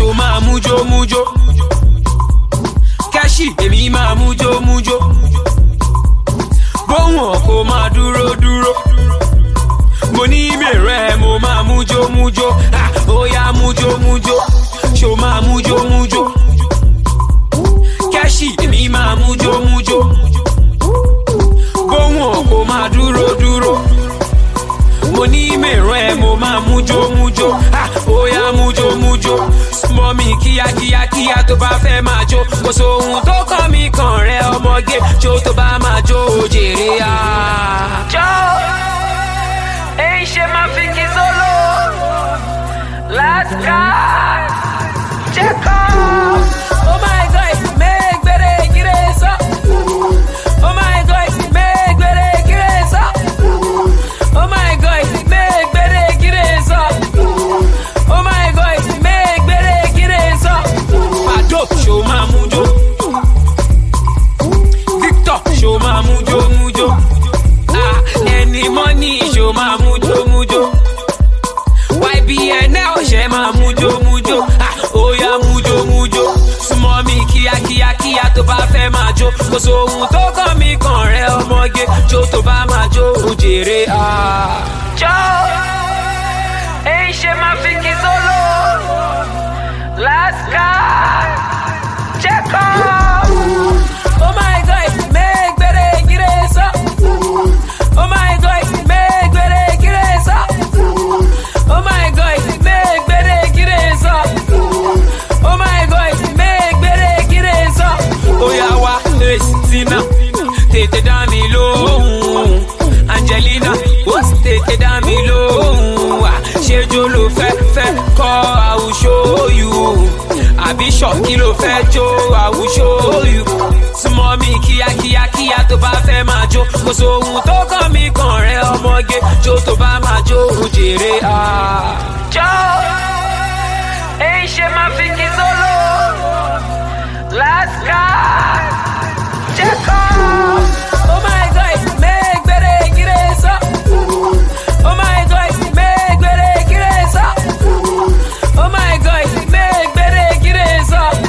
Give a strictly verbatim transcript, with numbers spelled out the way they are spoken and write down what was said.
ṣo máa mújó mújó. Kẹ́ṣì èmi máa mújó mújó. Bóhùn ọkọ̀ máa dúró dúró. Mo ní mèrè mo máa mújó mújó. Ó yá mújó mújó. Ṣo máa mújó mújó. Kẹ́ṣì èmi máa mújó mújó. Bóhùn ọkọ̀ máa dúró dúró. Mo ní mèrè mo máa mújó mújó. Ó yá mújó mújó. Súnmọ́ mi kíákíá kíá tó bá fẹ́ máa jó. Kò sóhun tó kàn mí kàn rẹ ọmọge. Jó tó bá máa jó òjèrè á. Jó, èyí ṣe máa fi kí solo. Last card, check out. Oh my God, make better get it up. Oh my God, make better get it up. Oh my God, make better get it up. Oh my God, make better get it up. Pado, show ma mujo. Victor, show ma mujo mujo. Ah, any money, show ma mujo mujo. Y B N L, show ma mujo mujo. Ah, oh yeah, mujo mujo. Súnmọ́ mi kíá kíá kíá tó bá fẹ́ máa jó. Kò sóhun tó kàn mí kàn rẹ ọmọge. Jó tó bá máa jó òjèrè á. Jó, èyí ṣe máa fi kí solo. Last card, check out. Oh my God, make better get it up. Oh my God, make better get it up. Oh my God, make better get it up. Oh my God, make better get it up. Oh yeah, wa Tina, tètè dá mi lóhùn. Angelina, what's tètè dá mi lóhùn. Ṣé jó ló fẹ́ fẹ́ kọ́ I will show you. Àbí ṣọ́ọ̀kì ló fẹ́ jó I will show you. Súnmọ́ mi kíá kíá kíá tó bá fẹ́ máa jó. Kò sóhun tó kàn mí kàn rẹ ọmọge. Jó tó bá máa jó òjèrè á. Jó, èyí ṣe máa fi kí solo. Last card, check out. Oh my God, make better get it up. Oh my God, make better get it up. Oh my God, make better get it up.